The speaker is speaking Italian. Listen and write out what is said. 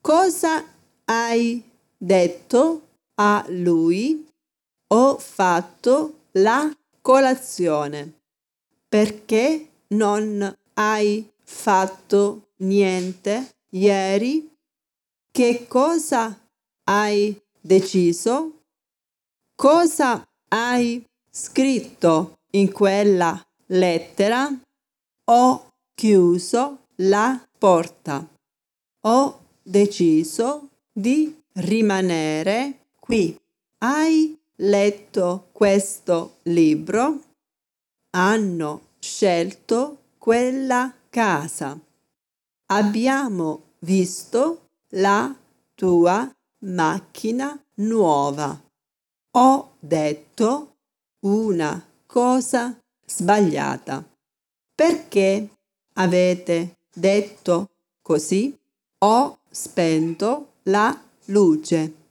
Cosa hai detto a lui? Ho fatto la colazione. Perché non hai fatto niente ieri? Che cosa hai deciso? Cosa hai scritto in quella lettera? Ho chiuso la porta. Ho deciso di rimanere qui. Hai letto questo libro? Hanno scelto quella casa. Abbiamo visto la tua macchina nuova. Ho detto una cosa sbagliata. Perché avete detto così? Ho spento la luce.